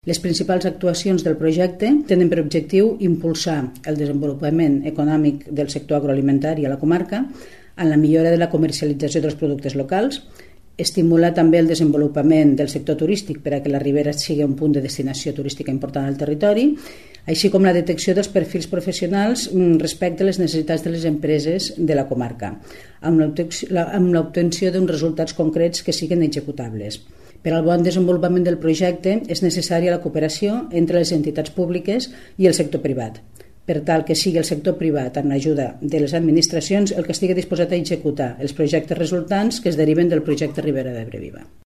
Les principals actuacions del projecte tenen per objectiu impulsar el desenvolupament econòmic del sector agroalimentari a la comarca en la millora de la comercialització dels productes locals, estimular també el desenvolupament del sector turístic per a que la Ribera sigui un punt de destinació turística important al territori, així com la detecció dels perfils professionals respecte a les necessitats de les empreses de la comarca, amb l'obtenció d'uns resultats concrets que siguin executables. Per al bon desenvolupament del projecte és necessària la cooperació entre les entitats públiques i el sector privat, per tal que sigui el sector privat, amb l'ajuda de les administracions, el que estigui disposat a executar els projectes resultants que es deriven del projecte Ribera d'Ebre Viva.